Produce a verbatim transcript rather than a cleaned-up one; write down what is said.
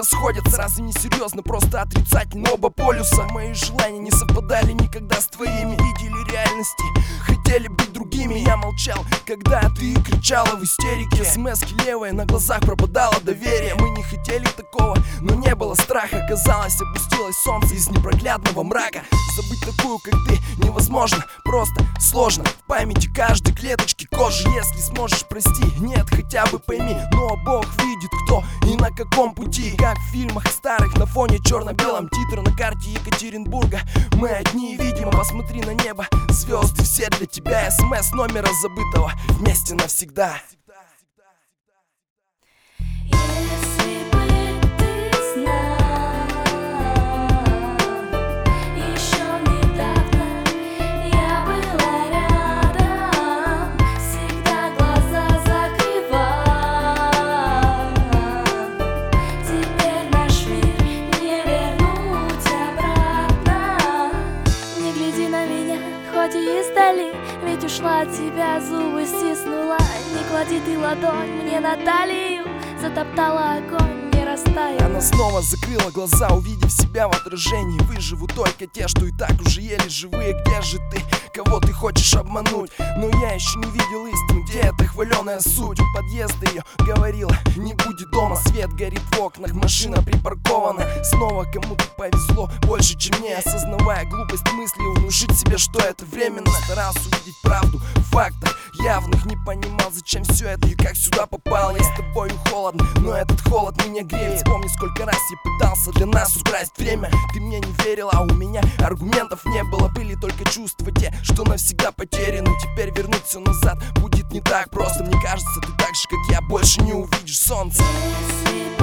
расходятся. Разве не серьезно, просто отрицательно оба полюса. Мои желания не совпадали никогда с твоими. Видели реальности, хотели быть другими. Я молчал, когда ты кричала в истерике. Смс-ки левые, на глазах пропадало доверие. Мы не хотели такого, но не было страха. Казалось, опустилось солнце из непроглядного мрака. Забыть такую, как ты, невозможно, просто сложно. В памяти каждой клеточки кожи. Если сможешь, прости, нет, хотя бы пойми. Но Бог видит, кто и на каком пути. Как в фильмах старых на фоне черно-белом. Титры на карте Екатеринбурга. Мы одни видимо, посмотри на небо. Звезды все для тебя. СМС номера забытого. Вместе навсегда. Если бы ты знал, еще недавно я была рядом, всегда глаза закрывал. Теперь наш мир не вернуть обратно. Не гляди на меня, хоть и издали, ведь ушла от тебя, зубы стиснула. Не клади ты ладонь мне на талию, затоптала огонь, не растаял. Она снова закрыла глаза, увидев себя в отражении. Выживут только те, что и так уже еле живые. Где же ты, кого ты хочешь обмануть? Но я еще не видел истину, где эта хваленая суть? У подъезда ее говорила, не будет дома. Свет горит в окнах, машина припаркована. Снова кому-то повезло больше, чем мне. Осознавая глупость мысли, внушить себе, что это временно. Старался увидеть правду в фактах явных. Не понимал, зачем все это и как сюда попал. Я с тобою холодно, но этот холод меня греет. Вспомни, сколько раз я пытался для нас украсть время. Ты мне не верила, а у меня аргументов не было. Были только чувства те, что навсегда потеряны. Теперь вернуть все назад будет не так просто. Мне кажется, ты так же, как я, больше не увидишь солнце. Если